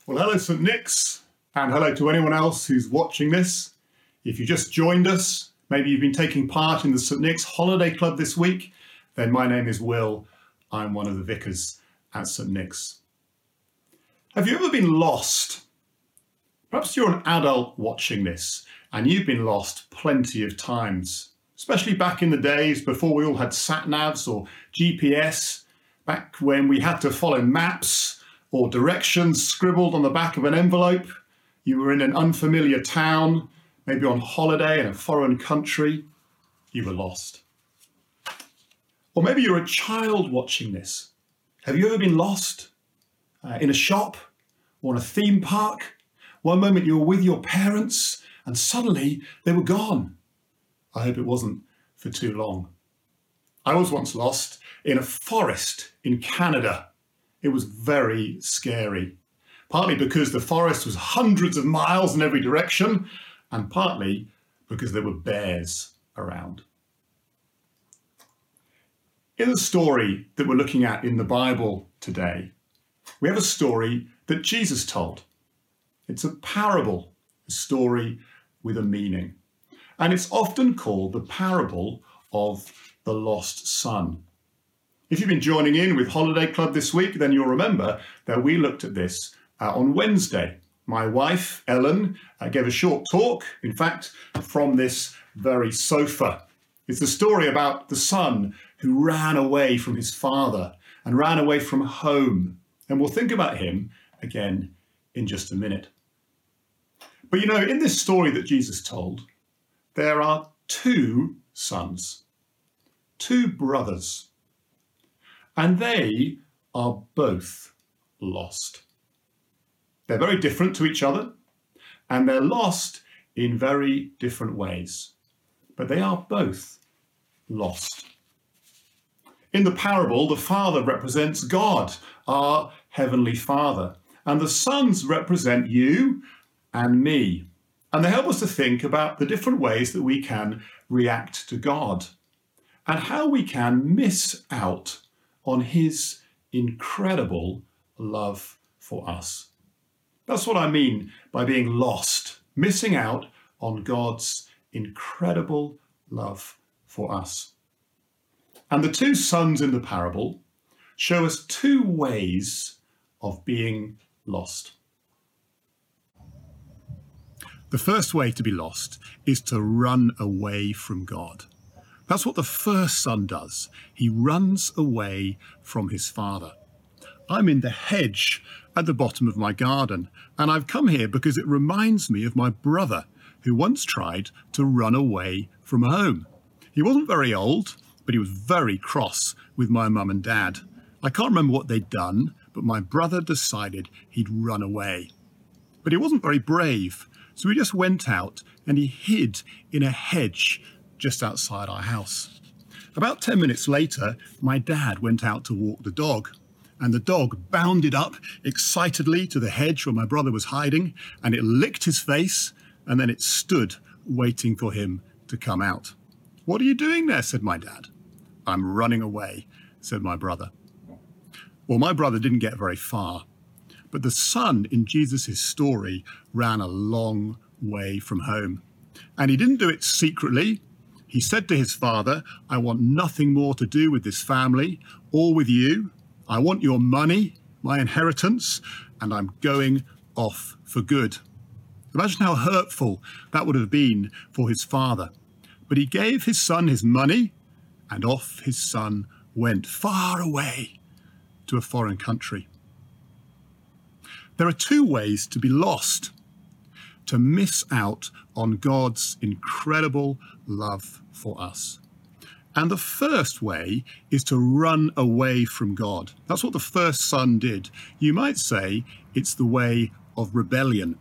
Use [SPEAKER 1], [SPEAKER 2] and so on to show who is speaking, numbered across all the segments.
[SPEAKER 1] Well, hello, St. Nick's, and hello to anyone else who's watching this. If you just joined us, maybe you've been taking part in the St. Nick's Holiday Club this week, then my name is Will. I'm one of the vicars at St. Nick's. Have you ever been lost? Perhaps you're an adult watching this, and you've been lost plenty of times, especially back in the days before we all had sat-navs or GPS, back when we had to follow maps or directions scribbled on the back of an envelope. You were in an unfamiliar town, maybe on holiday in a foreign country. You were lost. Or maybe you're a child watching this. Have you ever been lost in a shop or in a theme park? One moment you were with your parents and suddenly they were gone. I hope it wasn't for too long. I was once lost in a forest in Canada. It was very scary, partly because the forest was hundreds of miles in every direction, and partly because there were bears around. In the story that we're looking at in the Bible today, we have a story that Jesus told. It's a parable, a story with a meaning. And it's often called the parable of the lost son. If you've been joining in with Holiday Club this week, then you'll remember that we looked at this on Wednesday. My wife, Ellen, gave a short talk, in fact, from this very sofa. It's the story about the son who ran away from his father and ran away from home. And we'll think about him again in just a minute. But you know, in this story that Jesus told, there are two sons, two brothers, and they are both lost. They're very different to each other, and they're lost in very different ways, but they are both lost. In the parable, the father represents God, our Heavenly Father, and the sons represent you and me. And they help us to think about the different ways that we can react to God and how we can miss out on his incredible love for us. That's what I mean by being lost, missing out on God's incredible love for us. And the two sons in the parable show us two ways of being lost. The first way to be lost is to run away from God. That's what the first son does. He runs away from his father. I'm in the hedge at the bottom of my garden, and I've come here because it reminds me of my brother who once tried to run away from home. He wasn't very old, but he was very cross with my mum and dad. I can't remember what they'd done, but my brother decided he'd run away. But he wasn't very brave, so he just went out and he hid in a hedge just outside our house. About 10 minutes later, my dad went out to walk the dog, and the dog bounded up excitedly to the hedge where my brother was hiding, and it licked his face, and then it stood waiting for him to come out. "What are you doing there?" said my dad. "I'm running away," said my brother. Well, my brother didn't get very far, but the son in Jesus' story ran a long way from home. And he didn't do it secretly. He said to his father, "I want nothing more to do with this family or with you. I want your money, my inheritance, and I'm going off for good." Imagine how hurtful that would have been for his father. But he gave his son his money, and off his son went far away to a foreign country. There are two ways to be lost: to miss out on God's incredible love for us. And the first way is to run away from God. That's what the first son did. You might say it's the way of rebellion.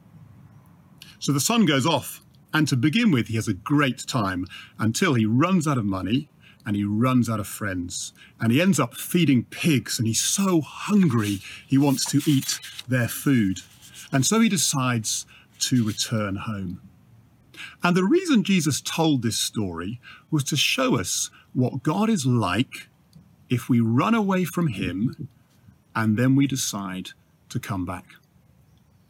[SPEAKER 1] So the son goes off, and to begin with, he has a great time until he runs out of money and he runs out of friends. And he ends up feeding pigs, and he's so hungry he wants to eat their food. And so he decides to return home. And the reason Jesus told this story was to show us what God is like if we run away from him and then we decide to come back.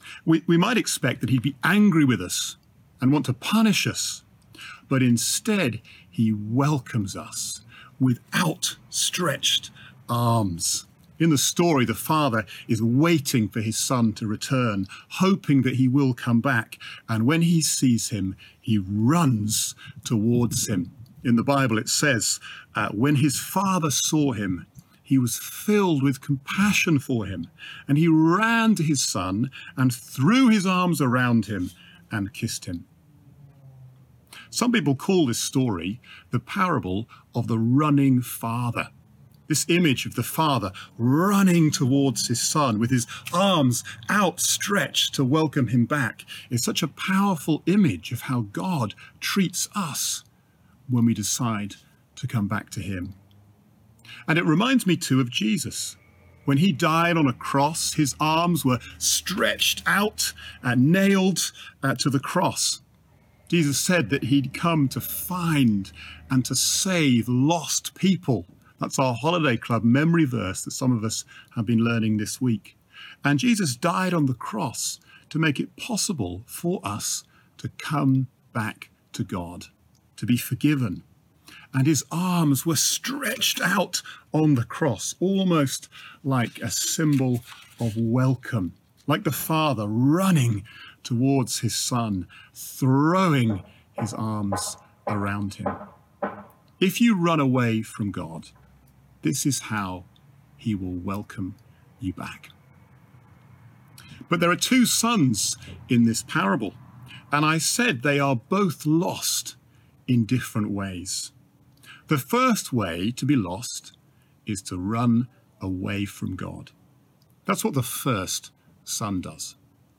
[SPEAKER 1] We might expect that he'd be angry with us and want to punish us, but instead he welcomes us with outstretched arms. In the story, the father is waiting for his son to return, hoping that he will come back. And when he sees him, he runs towards him. In the Bible, it says, when his father saw him, he was filled with compassion for him, and he ran to his son and threw his arms around him and kissed him. Some people call this story the parable of the running father. This image of the father running towards his son with his arms outstretched to welcome him back is such a powerful image of how God treats us when we decide to come back to him. And it reminds me too of Jesus. When he died on a cross, his arms were stretched out and nailed to the cross. Jesus said that he'd come to find and to save lost people. That's our Holiday Club memory verse that some of us have been learning this week. And Jesus died on the cross to make it possible for us to come back to God, to be forgiven. And his arms were stretched out on the cross, almost like a symbol of welcome, like the father running towards his son, throwing his arms around him. If you run away from God, this is how he will welcome you back. But there are two sons in this parable, and I said they are both lost in different ways. The first way to be lost is to run away from God. That's what the first son does.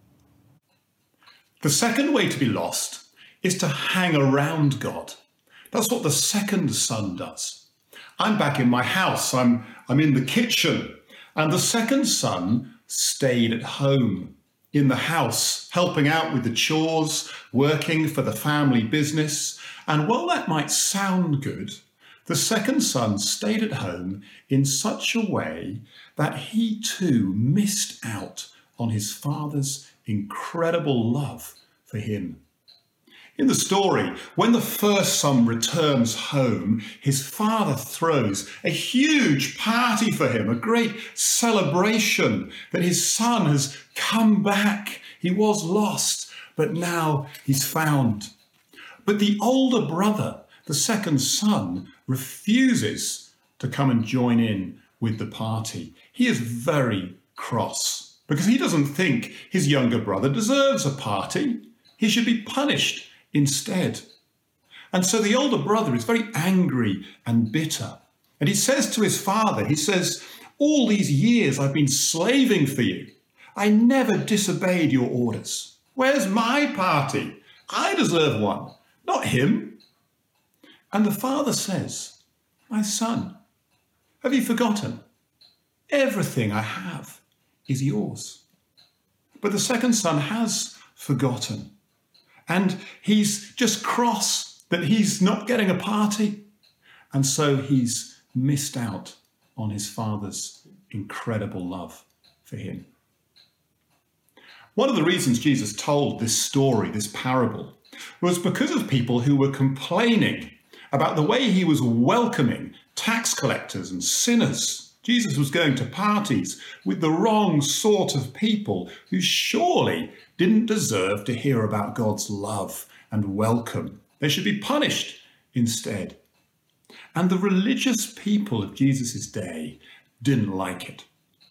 [SPEAKER 1] The second way to be lost is to hang around God. That's what the second son does. I'm back in my house, I'm in the kitchen, and the second son stayed at home in the house, helping out with the chores, working for the family business. And while that might sound good, the second son stayed at home in such a way that he too missed out on his father's incredible love for him. In the story, when the first son returns home, his father throws a huge party for him, a great celebration that his son has come back. He was lost, but now he's found. But the older brother, the second son, refuses to come and join in with the party. He is very cross because he doesn't think his younger brother deserves a party. He should be punished instead. And so the older brother is very angry and bitter. And he says to his father, he says, all these years I've been slaving for you. I never disobeyed your orders. Where's my party? I deserve one, not him. And the father says, my son, have you forgotten? Everything I have is yours. But the second son has forgotten. And he's just cross that he's not getting a party. And so he's missed out on his father's incredible love for him. One of the reasons Jesus told this story, this parable, was because of people who were complaining about the way he was welcoming tax collectors and sinners. Jesus was going to parties with the wrong sort of people who surely didn't deserve to hear about God's love and welcome. They should be punished instead. And the religious people of Jesus' day didn't like it.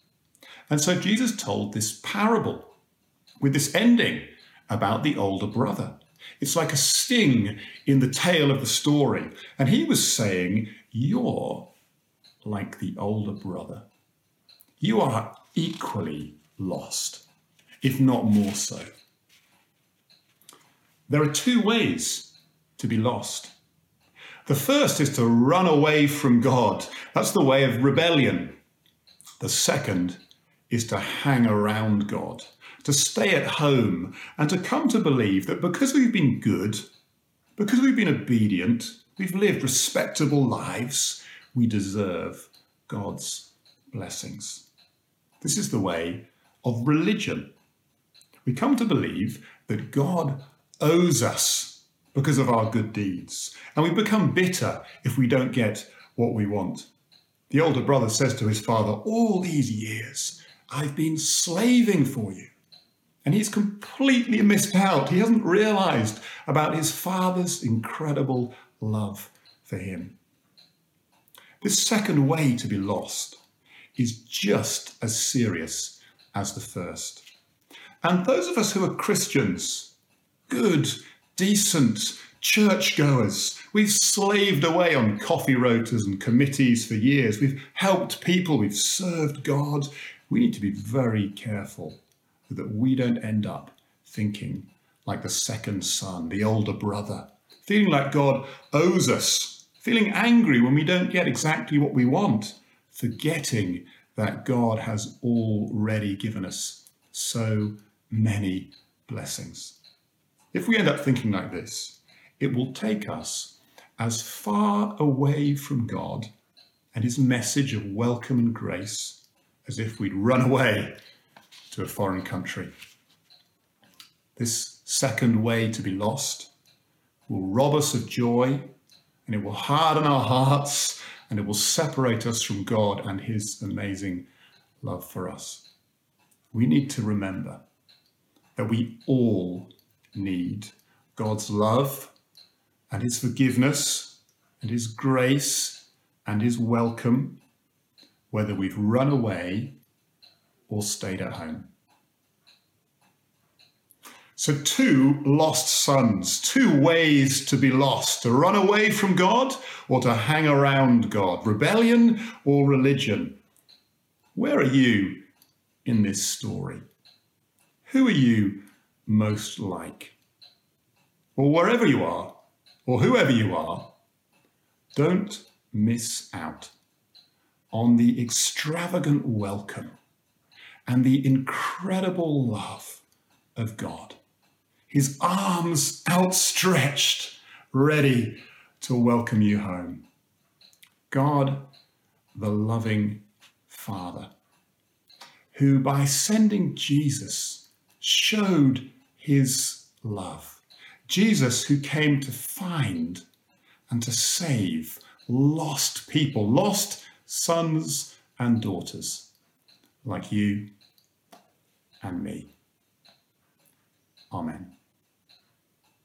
[SPEAKER 1] And so Jesus told this parable with this ending about the older brother. It's like a sting in the tail of the story. And he was saying, you're like the older brother. You are equally lost, if not more so. There are two ways to be lost. The first is to run away from God. That's the way of rebellion. The second is to hang around God, to stay at home and to come to believe that because we've been good, because we've been obedient, we've lived respectable lives, we deserve God's blessings. This is the way of religion. We come to believe that God owes us because of our good deeds, and we become bitter if we don't get what we want. The older brother says to his father, "All these years I've been slaving for you." And he's completely missed out. He hasn't realized about his father's incredible love for him. This second way to be lost is just as serious as the first. And those of us who are Christians, good, decent, churchgoers, we've slaved away on coffee rotas and committees for years. We've helped people, we've served God. We need to be very careful that we don't end up thinking like the second son, the older brother, feeling like God owes us, feeling angry when we don't get exactly what we want, forgetting that God has already given us so many blessings. If we end up thinking like this, it will take us as far away from God and his message of welcome and grace as if we'd run away to a foreign country. This second way to be lost will rob us of joy, and it will harden our hearts, and it will separate us from God and his amazing love for us. We need to remember that we all need God's love and his forgiveness and his grace and his welcome, whether we've run away or stayed at home. So 2 lost sons, 2 ways to be lost: to run away from God or to hang around God, rebellion or religion. Where are you in this story? Who are you most like? Well, wherever you are, or whoever you are, don't miss out on the extravagant welcome and the incredible love of God. His arms outstretched, ready to welcome you home. God, the loving Father, who by sending Jesus showed his love. Jesus, who came to find and to save lost people, lost sons and daughters like you and me. Amen.